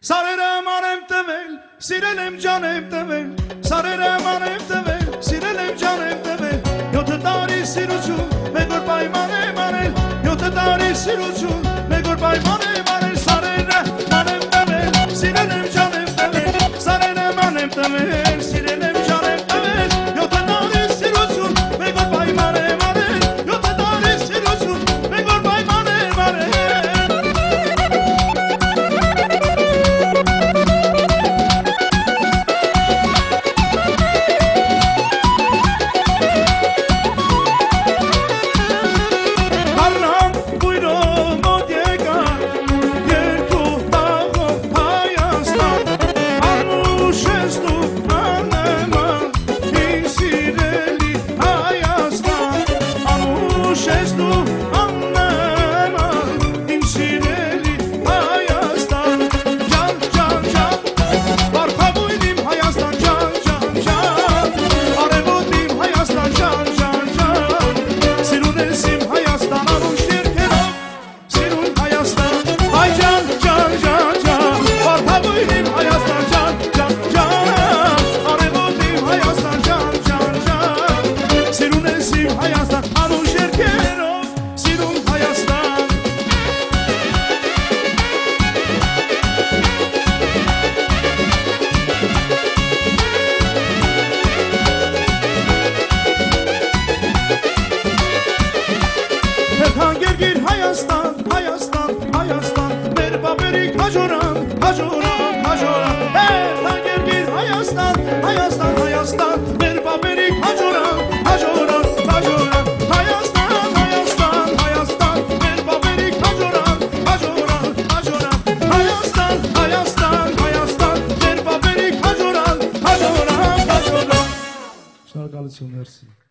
Սարերը մանեմ տվել, սիրել եմ ջանեմ տվել, Սարերը մանեմ տվել, սիրել եմ ջանեմ տվել, 7 տարի սիրություն, մեկ որ պայման եմ արել, 7 տարի սիրություն, մեկ որ պայման եմ արել, Սարերը մանեմ տվել, սիրել եմ ջանեմ տվել, Սարերը մանեմ տվել, սիրել եմ ջանեմ տվել, 7 տարի սիրություն, մեկ որ պայման եմ արել, 7 տարի սիրություն, մեկ որ պայման եմ արել. Հայաստան, Հայաստան, Հայաստան, մեր բաբերիկ հաջորան, հաջորան, հաջորան, հերթագերգիր Հայաստան, Հայաստան, Հայաստան, մեր բաբերիկ հաջորան, հաջորան, հաջորան, Հայաստան, Հայաստան, Հայաստան, մեր բաբերիկ հաջորան, հաջորան, հաջորան, Հայաստան, Հայաստան, Հայաստան, մեր բաբերիկ հաջորան, հաջորան, հաջորան. Շնորհակալություն, մերսի.